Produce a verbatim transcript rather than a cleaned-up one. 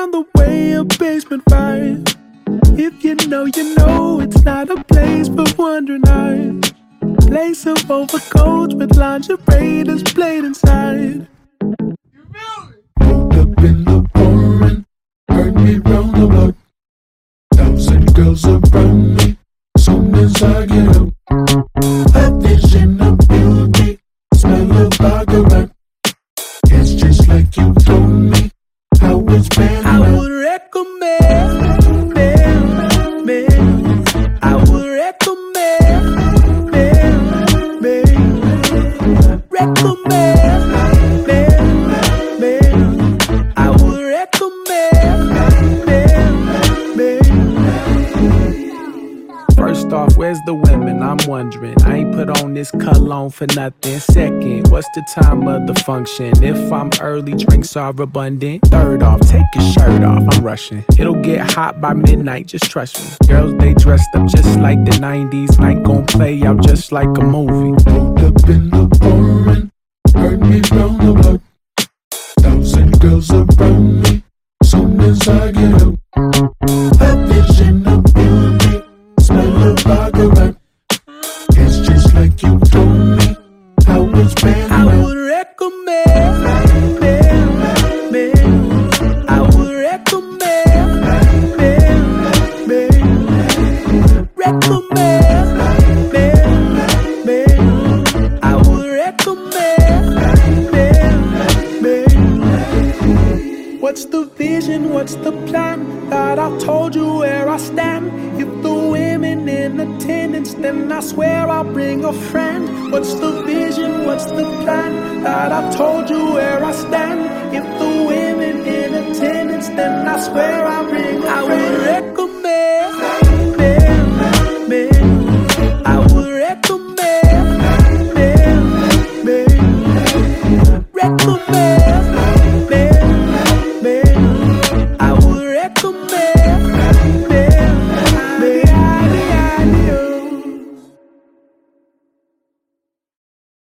found the way, a basement vibe. If you know, you know, it's not a place for wandering eyes. Place of overcoats with lingerie displayed inside. Rolled up in the pouring, heard me round the block. Thousand girls around me, soon as I get up. A vision of beauty, smell of baccarat. It's just like you told me how it's been. I would recommend, man, man. I would recommend, man, man. Recommend, man, man. I would recommend, man, man. First off, where's the women? I'm wondering. I ain't put on this cologne for nothing. Second, what's the time of the function? If I'm early, drinks are abundant. Third off, take your shirt off, I'm rushing. It'll get hot by midnight, just trust me. Girls, they dressed up just like the nineties. Night gon' play out just like a movie. Rolled up in the pouring, heard me round the block. Thousand girls around me, soon as I get up. A vision of beauty, smell of baccarat. It's just like you told me how it's been. I would recommend, man, man. I would recommend, man, man. Recommend, man, man. I would recommend, man, man. What's the vision? What's the plan? Thought I told you where I stand. If the women in attendance, then I swear I'll bring a friend. What's the vision? What's the plan? Thought I told you where I stand. If the women in attendance, then I swear I'll bring a friend. I would